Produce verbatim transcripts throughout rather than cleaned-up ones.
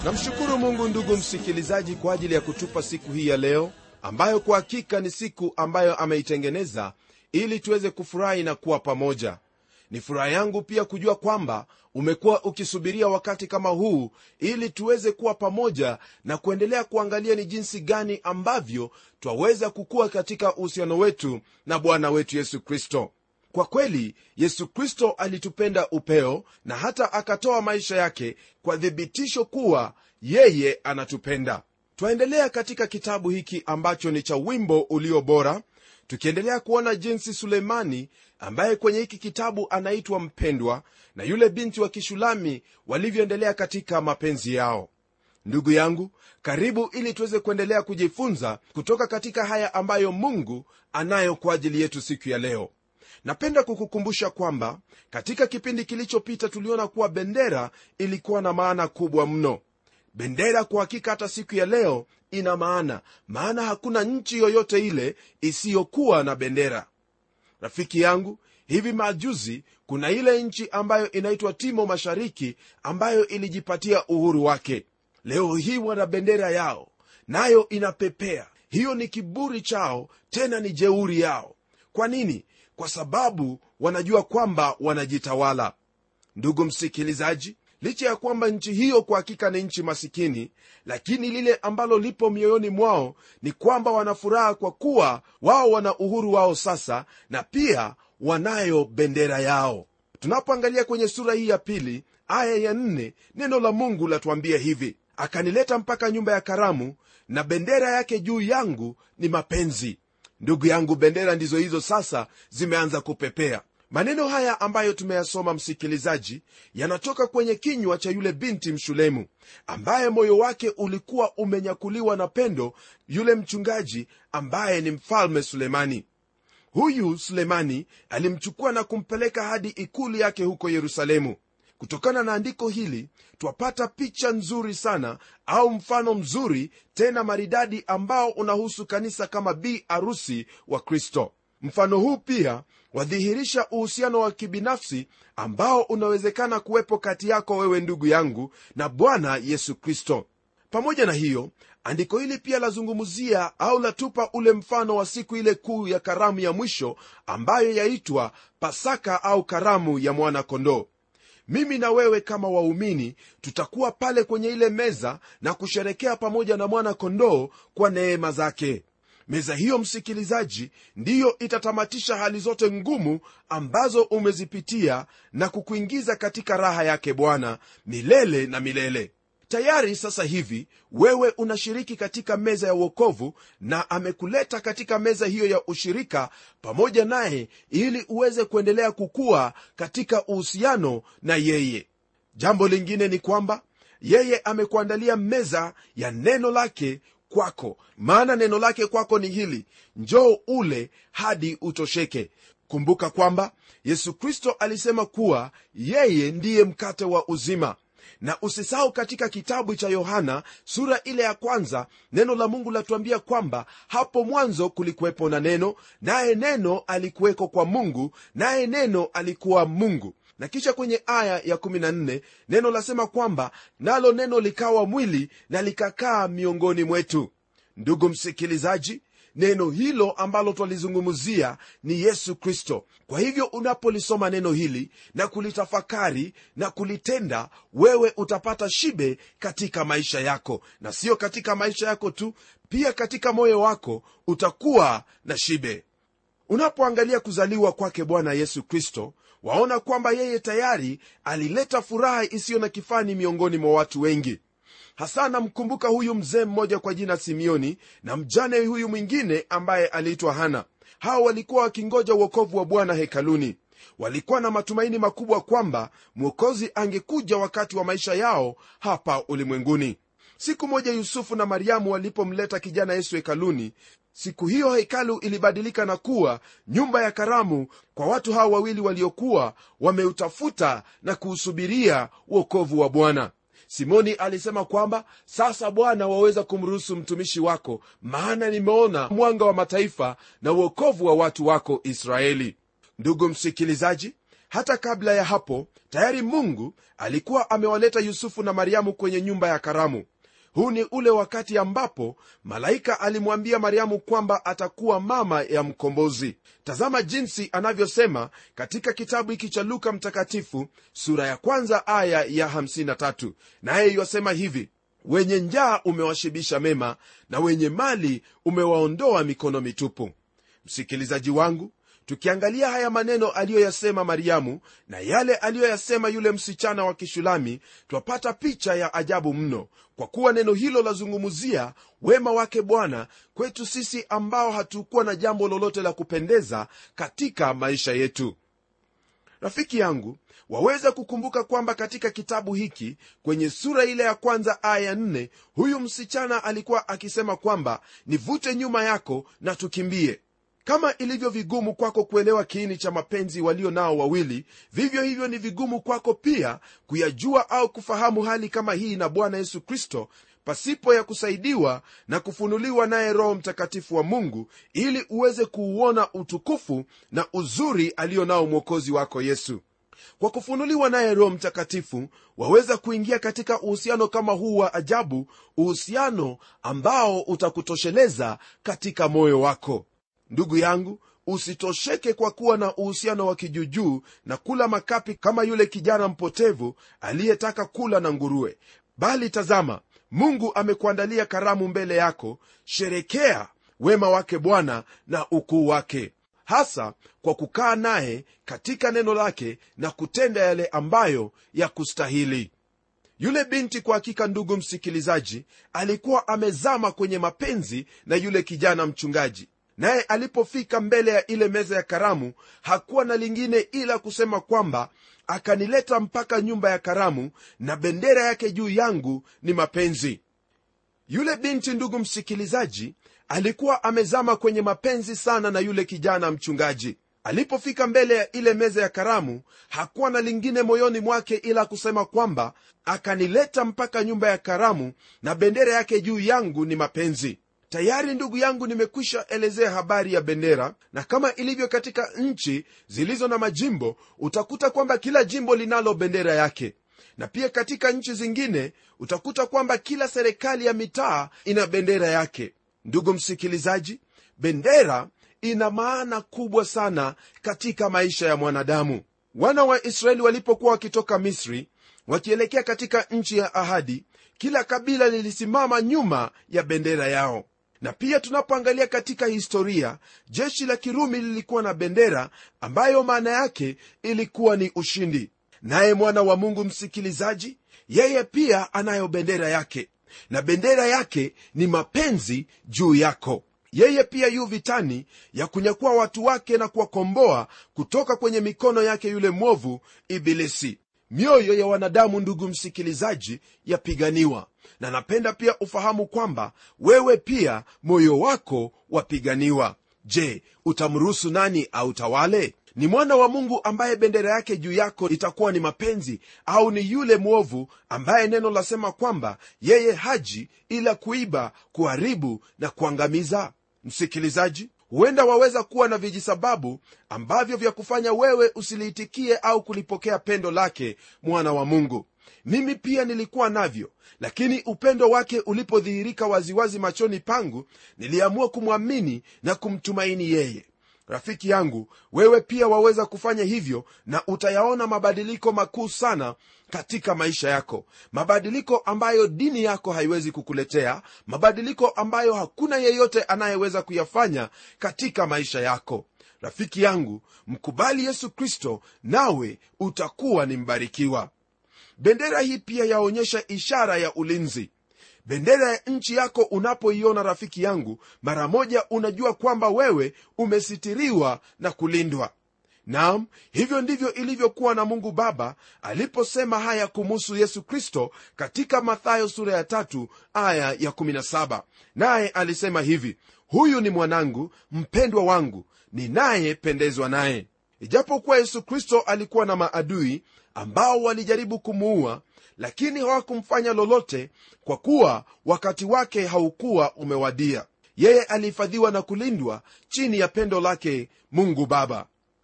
Namshukuru Mungu ndugu msikilizaji kwa ajili ya kutupa siku hii ya leo, ambayo kwa hakika ni siku ambayo ameitengeneza ili tuweze kufurahi na kuwa pamoja. Ni furaha yangu pia kujua kwamba umekuwa ukisubiria wakati kama huu ili tuweze kuwa pamoja na kuendelea kuangalia ni jinsi gani ambavyo twaweza kukua katika uhusiano wetu na Bwana wetu Yesu Kristo. Kwa kweli Yesu Kristo alitupenda upeo na hata akatoa maisha yake kwa thibitisho kuwa yeye anatupenda. Twaendelea katika kitabu hiki ambacho ni cha wimbo ulio bora, tukiendelea kuona jinsi Sulemani ambaye kwenye hiki kitabu anaitwa mpendwa na yule binti wa Kishulami walivyoendelea katika mapenzi yao. Ndugu yangu, karibu ili tuweze kuendelea kujifunza kutoka katika haya ambayo Mungu anayo kwa ajili yetu siku ya leo. Napenda kukukumbusha kwamba katika kipindi kilichopita tuliona kuwa bendera ilikuwa na maana kubwa mno. Bendera kwa hakika hata siku ya leo ina maana, maana hakuna nchi yoyote ile isiyokuwa na bendera. Rafiki yangu, hivi majuzi kuna ile nchi ambayo inaitwa Timo Mashariki ambayo ilijipatia uhuru wake. Leo hii wana bendera yao, nayo inapepea. Hiyo ni kiburi chao, tena ni jeuri yao. Kwa nini? Kwa sababu wanajua kwamba wanajitawala. Ndugu msikilizaji, licha ya kwamba nchi hiyo kwa hakika ni nchi masikini, lakini lile ambalo lipo mioyoni mwao ni kwamba wanafuraha kwa kuwa wao wana uhuru wao sasa, na pia wanayo bendera yao. Tunapoangalia kwenye sura hii ya pili aya ya nne, neno la Mungu latuambia hivi: akanileta mpaka nyumba ya karamu, na bendera yake juu yangu ni mapenzi. Ndugu yangu, bendera ndizo hizo sasa zimeanza kupepea. Maneno haya ambayo tumeyasoma, msikilizaji, yanatoka kwenye kinywa cha yule binti Mshulemu ambaye moyo wake ulikuwa umenyakuliwa na pendo yule mchungaji ambaye ni mfalme Sulemani. Huyu Sulemani alimchukua na kumpeleka hadi ikulu yake huko Yerusalemu. Kutokana na andiko hili twapata picha nzuri sana, au mfano mzuri tena maridadi ambao unahusu kanisa kama bi arusi wa Kristo. Mfano huu pia wadhihirisha uhusiano wa kibinafsi ambao unawezekana kuwepo kati yako wewe ndugu yangu na Bwana Yesu Kristo. Pamoja na hiyo, andiko hili pia lazungumzia au latupa ule mfano wa siku ile kuu ya karamu ya mwisho ambayo yaitwa Pasaka au karamu ya mwana kondoo. Mimi na wewe kama waumini tutakuwa pale kwenye ile meza na kusherekea pamoja na mwana kondoo kwa neema zake. Meza hiyo, msikilizaji, ndiyo itatamatisha hali zote ngumu ambazo umezipitia na kukuingiza katika raha yake Bwana milele na milele. Tayari sasa hivi wewe unashiriki katika meza ya wokovu, na amekuleta katika meza hiyo ya ushirika pamoja naye ili uweze kuendelea kukua katika uhusiano na yeye. Jambo lingine ni kwamba yeye amekuandalia meza ya neno lake kwako, maana neno lake kwako ni hili: njoo ule hadi utosheke. Kumbuka kwamba Yesu Kristo alisema kuwa yeye ndiye mkate wa uzima. Na usisahau katika kitabu cha Yohana sura ile ya kwanza, neno la Mungu latuambia kwamba hapo mwanzo kulikuwepo na neno, naye neno alikuweko kwa Mungu, naye neno alikuwa Mungu. Na kisha kwenye aya ya kumi na nne neno lasema kwamba nalo neno likawa mwili na likakaa miongoni mwetu. Ndugu msikilizaji, neno hilo ambalo twalizungumzia ni Yesu Kristo. Kwa hivyo unapolisoma neno hili na kulitafakari na kulitenda, wewe utapata shibe katika maisha yako, na sio katika maisha yako tu, pia katika moyo wako utakuwa na shibe. Unapoangalia kuzaliwa kwake Bwana Yesu Kristo, waona kwamba yeye tayari alileta furaha isiyo na kifani miongoni mwa watu wengi. Hasa namkumbuka huyu mzee mmoja kwa jina Simioni na mjane huyu mwingine ambaye aliitwa Hana. Hao walikuwa wakingoja wokovu wa Bwana hekaluni. Walikuwa na matumaini makubwa kwamba Mwokozi angekuja wakati wa maisha yao hapa ulimwenguni. Siku moja Yusufu na Mariamu walipomleta kijana Yesu hekaluni, siku hiyo hekalu ilibadilika na kuwa nyumba ya karamu kwa watu hao wawili waliokuwa wameutafuta na kuusubiria wokovu wa Bwana. Simoni alisema kwamba sasa Bwana waweza kumruhusu mtumishi wako, maana nimeona mwanga wa mataifa na wokovu wa watu wako Israeli. Ndugu msikilizaji, Hata kabla ya hapo tayari Mungu alikuwa amewaleta Yusufu na Mariamu kwenye nyumba ya karamu. Huu ni ule wakati ambapo malaika alimwambia Mariamu kwamba atakuwa mama ya mkombozi. Tazama jinsi anavyosema katika kitabu hiki cha Luka mtakatifu sura ya kwanza aya ya hamsini na tatu. Naye yasema hivi: wenye njaa umewashibisha mema, na wenye mali umewaondoa mikono mitupu. Msikilizaji wangu, tukiangalia haya maneno aliyoyasema Mariamu na yale aliyoyasema yule msichana wa Kishulami, twapata picha ya ajabu mno, kwa kuwa neno hilo lazungumzia wema wake Bwana kwetu sisi ambao hatukuwa na jambo lolote la kupendeza katika maisha yetu. Rafiki yangu, waweza kukumbuka kwamba katika kitabu hiki kwenye sura ile ya kwanza aya ya nne, huyu msichana alikuwa akisema kwamba nivute nyuma yako na tukimbie. Kama ilivyo vigumu kwako kuelewa kiini cha mapenzi walio nao wawili, vivyo hivyo ni vigumu kwako pia kuyajua au kufahamu hali kama hii na Bwana Yesu Kristo, pasipo ya kusaidiwa na kufunuliwa naye Roho Mtakatifu wa Mungu, ili uweze kuuona utukufu na uzuri alio nao Mwokozi wako Yesu. Kwa kufunuliwa naye Roho Mtakatifu waweza kuingia katika uhusiano kama huu wa ajabu, uhusiano ambao utakutosheleza katika moyo wako. Ndugu yangu, usitosheke kwa kuwa na uhusiano wa kijujuu na kula makapi kama yule kijana mpotevu aliyetaka kula na nguruwe, bali tazama, Mungu amekuandalia karamu mbele yako. Sherekea wema wake Bwana na ukuu wake, hasa kwa kukaa naye katika neno lake na kutenda yale ambayo ya kustahili. Yule binti kwa hakika, ndugu msikilizaji, alikuwa amezama kwenye mapenzi na yule kijana mchungaji. Naye alipofika mbele ya ile meza ya karamu, hakuwa na lingine ila kusema kwamba akanileta mpaka nyumba ya karamu, na bendera yake juu yangu ni mapenzi. Yule binti, ndugu msikilizaji, alikuwa amezama kwenye mapenzi sana na yule kijana mchungaji. Alipofika mbele ya ile meza ya karamu, hakuwa na lingine moyoni mwake ila kusema kwamba akanileta mpaka nyumba ya karamu, na bendera yake juu yangu ni mapenzi. Tayari ndugu yangu, nimekwisha elezea habari ya bendera, na kama ilivyo katika nchi zilizo na majimbo, utakuta kwamba kila jimbo linalo bendera yake, na pia katika nchi zingine utakuta kwamba kila serikali ya mitaa ina bendera yake. Ndugu msikilizaji, bendera ina maana kubwa sana katika maisha ya mwanadamu. Wana wa Israeli walipokuwa wakitoka Misri wakielekea katika nchi ya ahadi, kila kabila lilisimama nyuma ya bendera yao. Na pia tunapoangalia katika historia, jeshi la Kirumi lilikuwa na bendera ambayo maana yake ilikuwa ni ushindi. Naye mwana wa Mungu msikilizaji, yeye pia anayo bendera yake, na bendera yake ni mapenzi juu yako. Yeye pia yu vitani ya kunyakua watu wake na kuwakomboa kutoka kwenye mikono yake yule mwovu Ibilisi. Mioyo ya wanadamu, ndugu msikilizaji, yapiganiwa, na napenda pia ufahamu kwamba wewe pia moyo wako wapiganiwa. Je, utamruhusu nani au tawale? Ni mwana wa Mungu ambaye bendera yake juu yako itakuwa ni mapenzi, au ni yule mwovu ambaye neno lasema kwamba yeye haji ila kuiba, kuharibu na kuangamiza? Msikilizaji, huenda waweza kuwa na vijisababu ambavyo vya kufanya wewe usiliitikie au kulipokea pendo lake mwana wa Mungu. Mimi pia nilikuwa navyo, lakini upendo wake ulipodhihirika waziwazi machoni pangu, niliamua kumwamini na kumtumaini yeye. Rafiki yangu, wewe pia waweza kufanya hivyo, na utayaona mabadiliko makuu sana katika maisha yako, mabadiliko ambayo dini yako haiwezi kukuletea, mabadiliko ambayo hakuna yeyote anayeweza kuyafanya katika maisha yako. Rafiki yangu, mkubali Yesu Kristo nawe utakuwa ni mbarikiwa. Bendera hii pia yaonyesha ishara ya ulinzi. Bendera ya nchi yako unapoiona, rafiki yangu, mara moja unajua kwamba wewe umesitiriwa na kulindwa. Naam, hivyo ndivyo ilivyokuwa na Mungu Baba aliposema haya kumuhusu Yesu Kristo katika Mathayo sura ya tatu aya ya kumi na saba. Naye alisema hivi: huyu ni mwanangu mpendwa wangu, ninayependezwa naye. Ijapokuwa Yesu Kristo alikuwa na maadui ambao walijaribu kumuua, lakini hawakumfanya lolote, kwa kuwa wakati wake haukuwa umewadia. Yeye alihifadhiwa na kulindwa chini ya pendo lake Mungu Baba.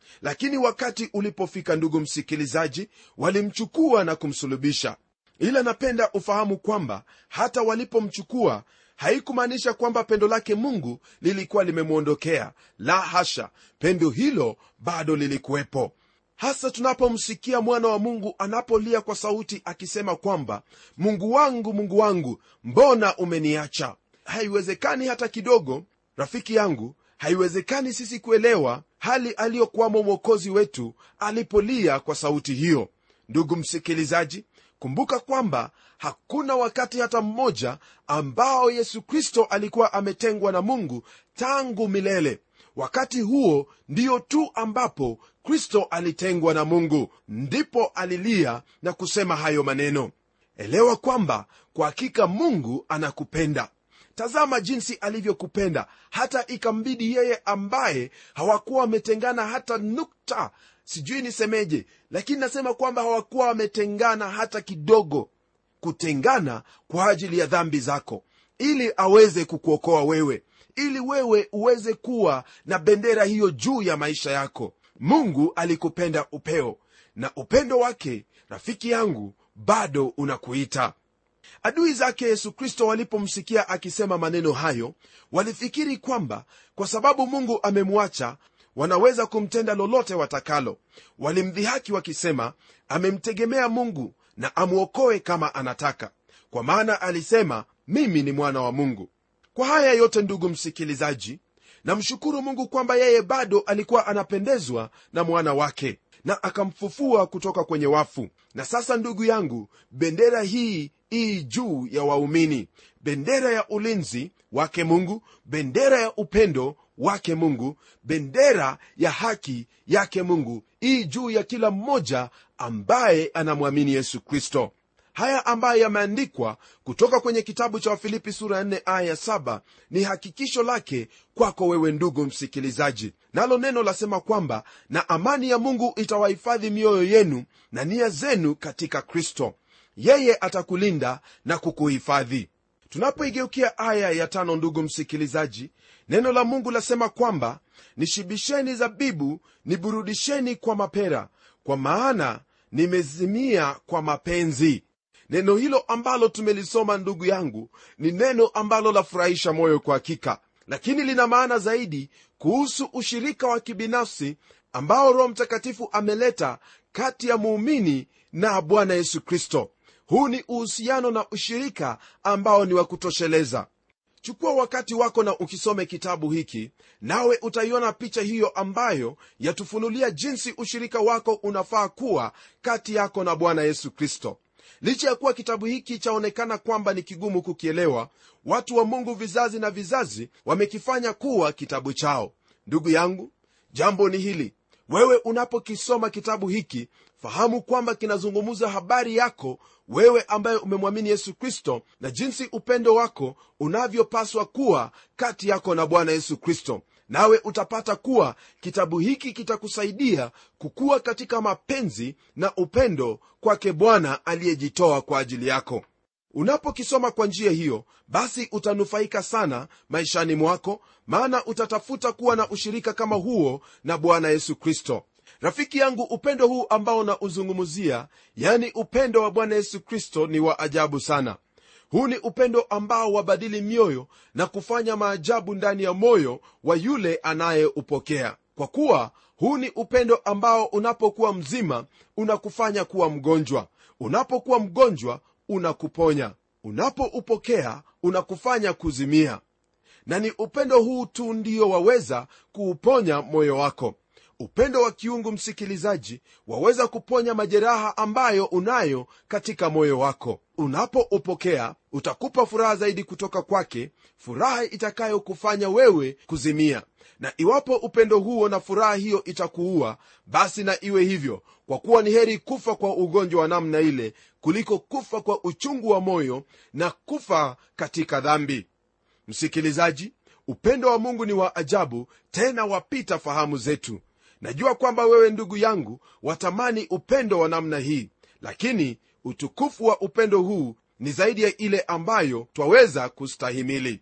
lakini wakati ulipofika, ndugu msikilizaji, walimchukua na kumsulubisha. Ila napenda ufahamu kwamba hata walipomchukua haikumaanisha kwamba pendo lake Mungu lilikuwa limemwondokea. La hasha, pendo hilo bado lilikuwepo. Hasa tunapomsikia mwana wa Mungu anapolia kwa sauti akisema kwamba Mungu wangu, Mungu wangu, mbona umeniacha? Haiwezekani hata kidogo, rafiki yangu, haiwezekani sisi kuelewa hali aliyokuwamo Mwokozi wetu alipolia kwa sauti hiyo. Ndugu msikilizaji, kumbuka kwamba hakuna wakati hata mmoja ambao Yesu Kristo alikuwa ametengwa na Mungu tangu milele. Wakati huo ndio tu ambapo Kristo alitengwa na Mungu, ndipo alilia na kusema hayo maneno. Elewa kwamba kwa hakika Mungu anakupenda. Tazama jinsi alivyokupenda hata ikambidi yeye ambaye hawakuwa wametengana hata nukta, sijui nisemeje, lakini nasema kwamba hawakuwa wametengana hata kidogo, kutengana kwa ajili ya dhambi zako, ili aweze kukuokoa wewe, ili wewe uweze kuwa na bendera hiyo juu ya maisha yako. Mungu alikupenda upeo, na upendo wake, rafiki yangu, bado unakuita. Adui zake Yesu Kristo walipomsikia akisema maneno hayo, walifikiri kwamba kwa sababu Mungu amemwacha wanaweza kumtenda lolote watakalo. Walimdhihaki wakisema amemtegemea Mungu na amuokoe kama anataka, kwa maana alisema mimi ni mwana wa Mungu. Kwa haya yote, ndugu msikilizaji, namshukuru Mungu kwamba yeye bado alikuwa anapendezwa na mwana wake na akamfufua kutoka kwenye wafu. Na sasa ndugu yangu, bendera hii ii juu ya waumini, bendera ya ulinzi wake Mungu, bendera ya upendo wake Mungu, bendera ya haki yake Mungu ii juu ya kila mmoja ambaye anamwamini Yesu Kristo. Haya ambayo yameandikwa kutoka kwenye kitabu cha Wafilipi sura nne aya saba ni hakikisho lake kwako wewe ndugu msikilizaji. Nalo neno lasema kwamba na amani ya Mungu itawahifadhi mioyo yenu na nia zenu katika Kristo. Yeye atakulinda na kukuhifadhi. Tunapoigeukia aya ya tano, ndugu msikilizaji, neno la Mungu lasema kwamba nishibisheni zabibu, niburudisheni kwa mapera, kwa maana nimezimia kwa mapenzi. Neno hilo ambalo tumelisoma, ndugu yangu, ni neno ambalo lafurahisha moyo kwa hakika, lakini lina maana zaidi kuhusu ushirika wa kibinafsi ambao Roho Mtakatifu ameleta kati ya muumini na Bwana Yesu Kristo. Huu ni uhusiano na ushirika ambao ni wa kutosheleza. Chukua wakati wako na ukisome kitabu hiki, nawe utaiona picha hiyo ambayo yatufunulia jinsi ushirika wako unafaa kuwa kati yako na Bwana Yesu Kristo. Licha ya kuwa kitabu hiki chaonekana kwamba ni kigumu kukielewa, watu wa Mungu vizazi na vizazi wamekifanya kuwa kitabu chao. Ndugu yangu, jambo ni hili: wewe unapokisoma kitabu hiki, fahamu kwamba kinazungumza habari yako wewe ambaye umemwamini Yesu Kristo, na jinsi upendo wako unavyopaswa kuwa kati yako na Bwana Yesu Kristo. Nawe utapata kuwa kitabu hiki kitakusaidia kukua katika mapenzi na upendo kwake Bwana aliyejitoa kwa ajili yako. Unapokisoma kwa njia hiyo, basi utanufaika sana maishani mwako, maana utatafuta kuwa na ushirika kama huo na Bwana Yesu Kristo. Rafiki yangu, upendo huu ambao na uzungumzia, yani upendo wa Bwana Yesu Kristo, ni wa ajabu sana. Huu ni upendo ambao wabadili mioyo na kufanya maajabu ndani ya moyo wa yule anayeupokea. Kwa kuwa huu ni upendo ambao unapokuwa mzima unakufanya kuwa mgonjwa, unapokuwa mgonjwa unakuponya, unapoupokea unakufanya kuzimia. Na ni upendo huu tu ndio waweza kuuponya moyo wako. Upendo wa kiungu, msikilizaji, waweza kuponya majeraha ambayo unayo katika moyo wako. Unapoupokea utakupa furaha zaidi kutoka kwake, furaha itakayokufanya wewe kuzimia. Na iwapo upendo huo na furaha hiyo itakuua, basi na iwe hivyo, kwa kuwa ni heri kufa kwa ugonjwa wa namna ile kuliko kufa kwa uchungu wa moyo na kufa katika dhambi. Msikilizaji, upendo wa Mungu ni wa ajabu, tena wapita fahamu zetu. Najua kwamba wewe ndugu yangu watamani upendo wa namna hii, lakini utukufu wa upendo huu ni zaidi ya ile ambayo twaweza kustahimili.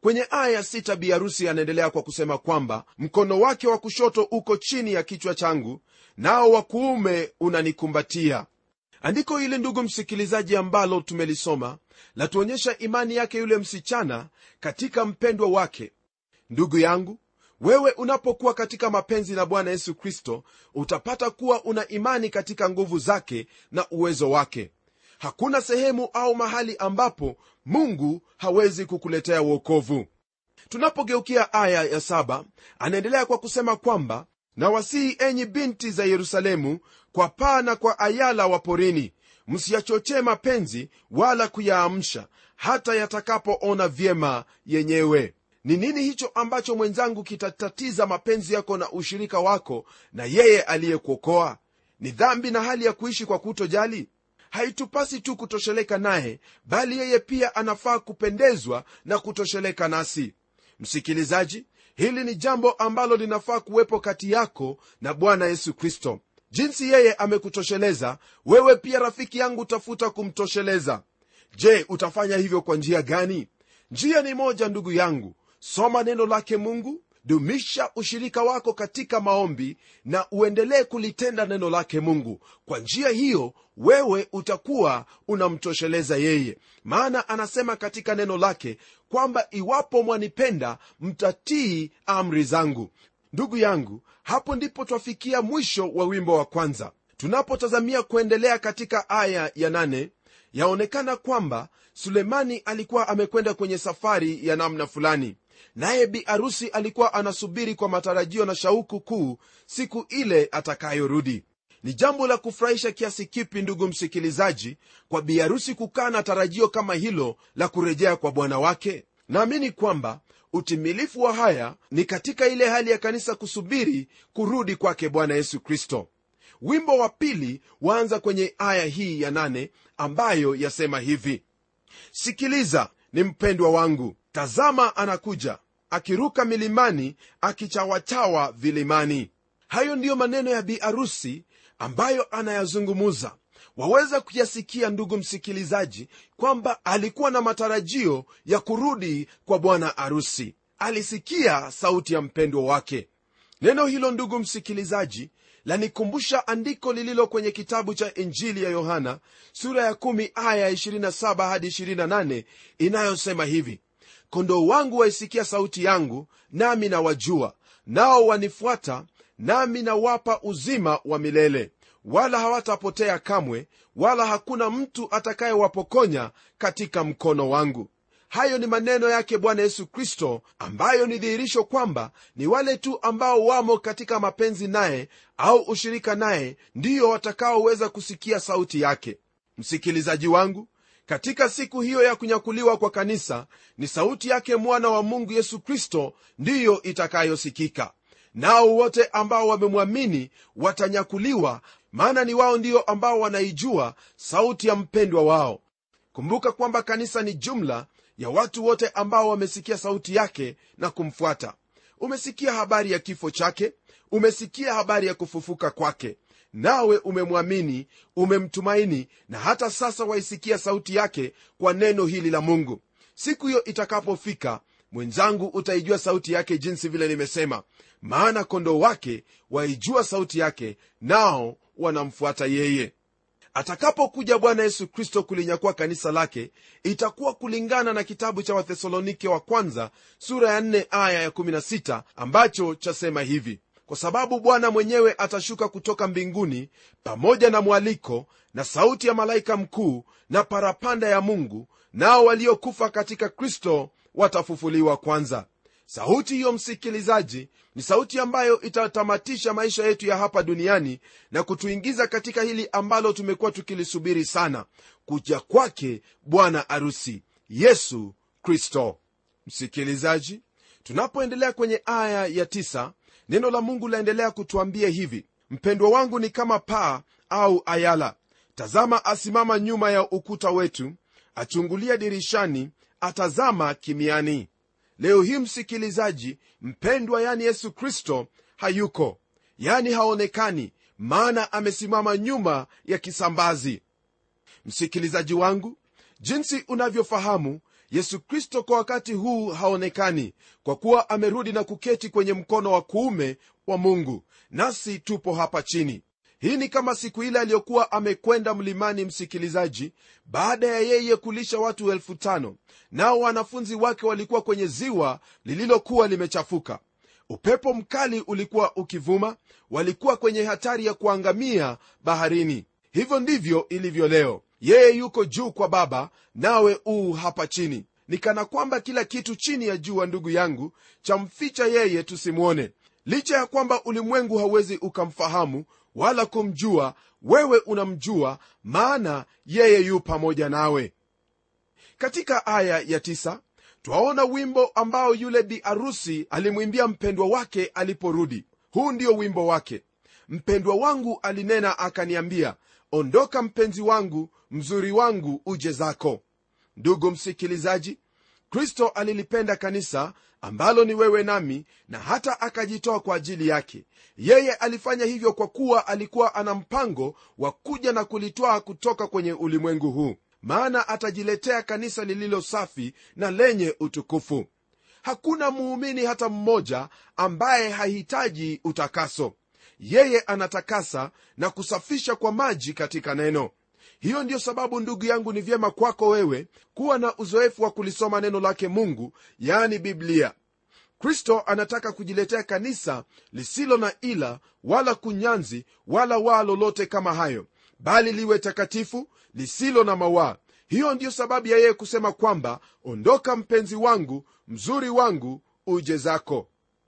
Kwenye aya ya sita bi harusi anaendelea kwa kusema kwamba mkono wake wa kushoto uko chini ya kichwa changu, nao wa kuume unanikumbatia. Andiko hili, ndugu msikilizaji, ambalo tumelisoma latuonyesha imani yake yule msichana katika mpendwa wake. Ndugu yangu, wewe unapokuwa katika mapenzi na Bwana Yesu Kristo, utapata kuwa una imani katika nguvu zake na uwezo wake. Hakuna sehemu au mahali ambapo Mungu hawezi kukuletea wokovu. Tunapogeukia aya ya saba, anaendelea kwa kusema kwamba na wasihi enyi binti za Yerusalemu kwa paa na kwa ayala wa porini, msiyachochee mapenzi wala kuyaamsha hata yatakapoona vyema yenyewe. Ni nini hicho ambacho mwenzangu kitatatiza mapenzi yako na ushirika wako na yeye aliyekuokoa? Ni dhambi na hali ya kuishi kwa kutojali? Haitupasi tu kutosheleka naye, bali yeye pia anafaa kupendezwa na kutosheleka nasi. Msikilizaji, hili ni jambo ambalo linafaa kuwepo kati yako na Bwana Yesu Kristo. Jinsi yeye amekutosheleza, wewe pia rafiki yangu tafuta kumtosheleza. Je, utafanya hivyo kwa njia gani? Njia ni moja, ndugu yangu. Soma neno lake Mungu, dumisha ushirika wako katika maombi na uendelee kulitenda neno lake Mungu. Kwa njia hiyo wewe utakuwa unamtosheleza yeye, maana anasema katika neno lake kwamba iwapo mwanipenda mtatii amri zangu. Ndugu yangu, hapo ndipo twafikia mwisho wa wimbo wa kwanza. Tunapotazamia kuendelea katika aya ya nane, yaonekana kwamba Sulemani alikuwa amekwenda kwenye safari ya namna fulani, naye bi arusi alikuwa anasubiri kwa matarajio na shauku kuu siku ile atakayorudi. Ni jambo la kufurahisha kiasi kipi, ndugu msikilizaji, kwa bi arusi kukaa na tarajio kama hilo la kurejea kwa bwana wake. Naamini kwamba utimilifu wa haya ni katika ile hali ya kanisa kusubiri kurudi kwake Bwana Yesu Kristo. Wimbo wa pili waanza kwenye aya hii ya nane ambayo yasema hivi: sikiliza, ni mpendwa wangu, tazama anakuja, akiruka milimani, akichawachawa vilimani. Hayo ndiyo maneno ya bi arusi ambayo anayazungumuza. Waweza kuyasikia, ndugu msikilizaji, kwamba alikuwa na matarajio ya kurudi kwa bwana arusi. Alisikia sauti ya mpendwa wake. Neno hilo, ndugu msikilizaji, lanikumbusha andiko lililo kwenye kitabu cha Injili ya Yohana sura ya kumi aya ishirini na saba hadi ishirini na nane inayosema hivi: kondoo wangu waisikia sauti yangu, nami nawajua, nao wanifuata, nami nawapa uzima wa milele, wala hawatapotea kamwe, wala hakuna mtu atakayewapokonya katika mkono wangu. Hayo ni maneno yake Bwana Yesu Kristo, ambayo ni dhihirisho kwamba ni wale tu ambao wamo katika mapenzi naye au ushirika naye ndiyo watakaoweza kusikia sauti yake. Msikilizaji wangu, katika siku hiyo ya kunyakuliwa kwa kanisa, ni sauti yake mwana wa Mungu Yesu Kristo ndiyo itakayosikika. Nao wote ambao wamemwamini watanyakuliwa, maana ni wao ndio ambao wanaijua sauti ya mpendwa wao. Kumbuka kwamba kanisa ni jumla ya watu wote ambao wamesikia sauti yake na kumfuata. Umesikia habari ya kifo chake, umesikia habari ya kufufuka kwake, nawe umemwamini, umemtumaini, na hata sasa waisikia sauti yake kwa neno hili la Mungu. Siku hiyo itakapofika, mwenzangu, utaijua sauti yake jinsi vile nimesema, maana kondoo wake waijua sauti yake, nao wanamfuata yeye. Atakapokuja Bwana Yesu Kristo kulinyakua kanisa lake, itakuwa kulingana na kitabu cha Wathesalonike wa kwanza sura ya nne aya ya kumi na sita ambacho chasema hivi: kwa sababu Bwana mwenyewe atashuka kutoka mbinguni pamoja na mwaliko na sauti ya malaika mkuu na parapanda ya Mungu, nao waliokufa katika Kristo watafufuliwa kwanza. Sauti hiyo, msikilizaji, ni sauti ambayo itatamatisha maisha yetu ya hapa duniani na kutuingiza katika hili ambalo tumekuwa tukilisubiri sana, kuja kwake bwana arusi Yesu Kristo. Msikilizaji, tunapoendelea kwenye aya ya tisa, neno la Mungu laendelea kutuambia hivi: mpendwa wangu ni kama paa au ayala, tazama asimama nyuma ya ukuta wetu, achungulia dirishani, atazama kimiani. Leo hii msikilizaji mpendwa, yani Yesu Kristo hayuko, yani haonekani, maana amesimama nyuma ya kisambazi. Msikilizaji wangu, jinsi unavyofahamu, Yesu Kristo kwa wakati huu haonekani, kwa kuwa amerudi na kuketi kwenye mkono wa kuume wa Mungu, nasi tupo hapa chini. Hii ni kama siku ile aliyokuwa amekwenda mlimani, msikilizaji, baada ya yeye kulisha watu elfu tano, nao wanafunzi wake walikuwa kwenye ziwa lililokuwa limechafuka. Upepo mkali ulikuwa ukivuma, walikuwa kwenye hatari ya kuangamia baharini. Hivyo ndivyo ilivyo leo. Yeye yuko juu kwa Baba, nawe u hapa chini. Ni kana kwamba kila kitu chini ya jua, ndugu yangu, chamficha yeye tusimwone. Licha ya kwamba ulimwengu hauwezi ukamfahamu wala kumjua, wewe unamjua, maana yeye yu pamoja nawe. Katika aya ya tisa twaona wimbo ambao yule bi arusi alimwimbia mpendwa wake aliporudi. Huu ndio wimbo wake: mpendwa wangu alinena akaniambia, ondoka mpenzi wangu, mzuri wangu, uje zako. Ndugu msikilizaji, Kristo alilipenda kanisa ambalo ni wewe nami, na hata akajitoa kwa ajili yake. Yeye alifanya hivyo kwa kuwa alikuwa ana mpango wa kuja na kulitwaa kutoka kwenye ulimwengu huu, maana atajiletea kanisa lililo safi na lenye utukufu. Hakuna muumini hata mmoja ambaye hahitaji utakaso. Yeye anatakasa na kusafisha kwa maji katika neno. Hiyo ndiyo sababu, ndugu yangu, ni vyema kwako wewe kuwa na uzoefu wa kulisoma neno lake Mungu, yani Biblia. Kristo anataka kujiletea kanisa lisilo na ila wala kunyanzi wala waa lolote kama hayo, bali liwe takatifu, lisilo na mawaa. Hiyo ndiyo sababu ya yeye kusema kwamba, ondoka mpenzi wangu, mzuri wangu, uje zako.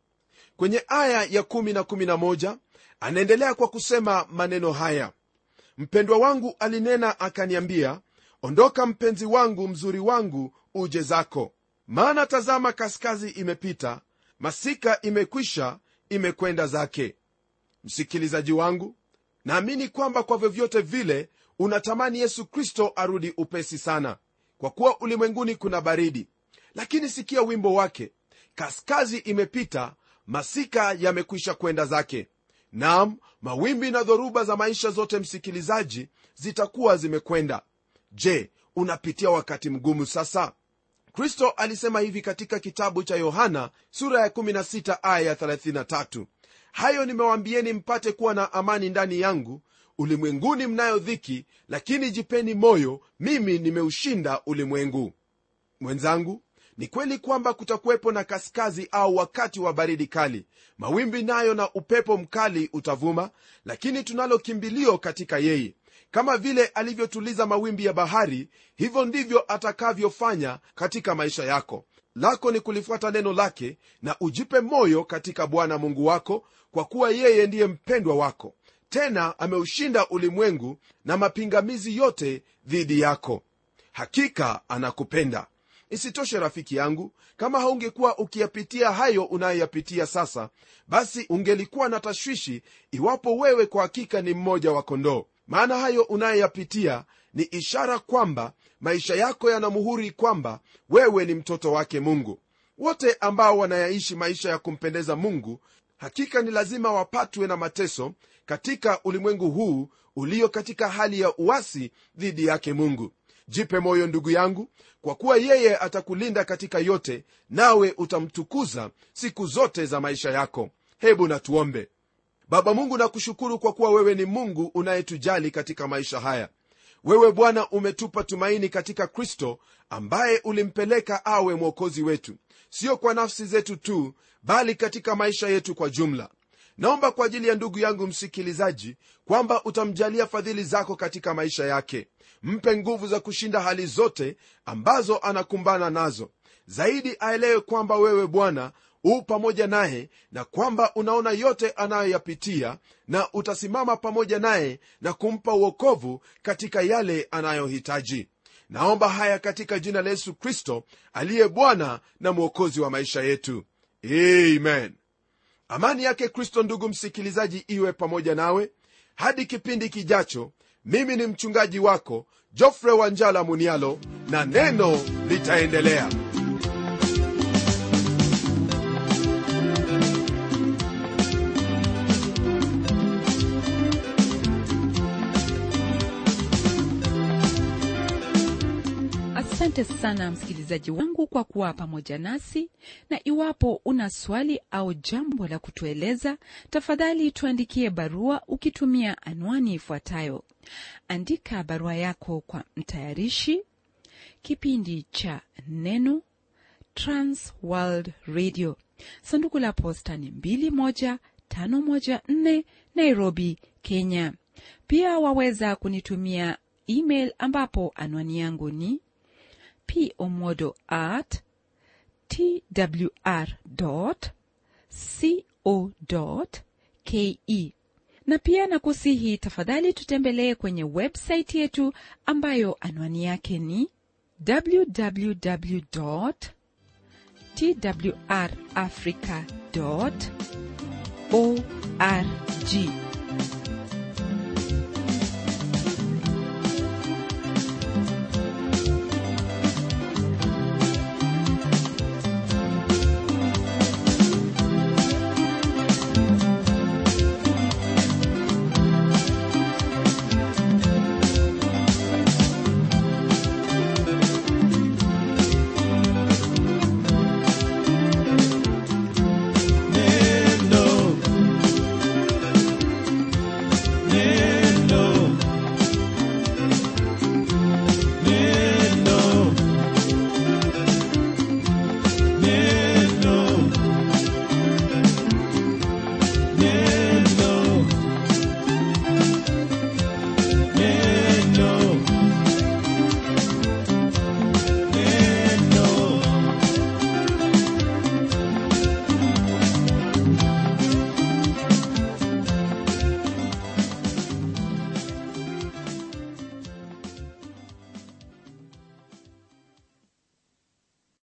Kwenye aya ya kumi na kumi na moja anaendelea kwa kusema maneno haya: mpendwa wangu alinena akaniambia, ondoka mpenzi wangu, mzuri wangu, uje zako. Maana tazama, kaskazi imepita, masika imekwisha, imekwenda zake. Msikilizaji wangu, naamini kwamba kwa vyovyote vile unatamani Yesu Kristo arudi upesi sana, kwa kuwa ulimwenguni kuna baridi. Lakini sikia wimbo wake: kaskazi imepita, masika yamekwisha kwenda zake. Naam, mawimbi na dhoruba za maisha zote, msikilizaji, zitakuwa zimekwenda. Je, unapitia wakati mgumu sasa? Kristo alisema hivi katika kitabu cha Yohana sura ya kumi na sita aya ya thelathini na tatu: hayo nimewaambieni mpate kuwa na amani ndani yangu. Ulimwenguni mnayo dhiki, lakini jipeni moyo, mimi nimeushinda ulimwengu. Mwenzangu, ni kweli kwamba kutakuwepo na kaskazi au wakati wa baridi kali, mawimbi nayo na upepo mkali utavuma, lakini tunalo kimbilio katika yeye. Kama vile alivyotuliza mawimbi ya bahari, hivyo ndivyo atakavyofanya katika maisha yako. Lako ni kulifuata neno lake na ujipe moyo katika Bwana Mungu wako, kwa kuwa yeye ndiye mpendwa wako, tena ameushinda ulimwengu na mapingamizi yote dhidi yako. Hakika anakupenda. Isitoshe rafiki yangu, kama haungekuwa ukiyapitia hayo unayoyapitia sasa, basi ungelikuwa na tashwishi iwapo wewe kwa hakika ni mmoja wa kondoo. Maana hayo unayoyapitia ni ishara kwamba maisha yako yana muhuri kwamba wewe ni mtoto wake Mungu. Wote ambao wanayaishi maisha ya kumpendeza Mungu, hakika ni lazima wapatwe na mateso katika ulimwengu huu ulio katika hali ya uasi dhidi yake Mungu. Jipe moyo ndugu yangu, kwa kuwa yeye atakulinda katika yote, nawe utamtukuza siku zote za maisha yako. Hebu na tuombe. Baba Mungu, nakushukuru kwa kuwa wewe ni Mungu unayetujali katika maisha haya. Wewe Bwana umetupa tumaini katika Kristo, ambaye ulimpeleka awe mwokozi wetu, sio kwa nafsi zetu tu, bali katika maisha yetu kwa jumla. Naomba kwa ajili ya ndugu yangu msikilizaji kwamba utamjalia fadhili zako katika maisha yake. Mpe nguvu za kushinda hali zote ambazo anakumbana nazo. Zaidi aelewe kwamba wewe Bwana u pamoja naye, na kwamba unaona yote anayoyapitia, na utasimama pamoja naye na kumpa uokovu katika yale anayohitaji. Naomba haya katika jina la Yesu Kristo, aliye Bwana na mwokozi wa maisha yetu. Amen. Amani yake Kristo, ndugu msikilizaji, iwe pamoja nawe hadi kipindi kijacho. Mimi ni mchungaji wako Geoffrey Wanjala Munialo, na neno litaendelea. Asante Asante sana msikilizaji wangu kwa kuwa pamoja nasi, na iwapo una swali au jambo la kutueleza, tafadhali tuandikie barua ukitumia anwani ifuatayo. Andika barua yako kwa mtayarishi kipindi cha Neno, Trans World Radio, sanduku la posta ni mbili moja tano moja nne, Nairobi, Kenya. Pia waweza kunitumia email ambapo anwani yangu ni pomodo at twr dot co dot ke. Na pia nakusihi tafadhali tutembelee kwenye website yetu ambayo anwani yake ni w w w dot twr africa dot org.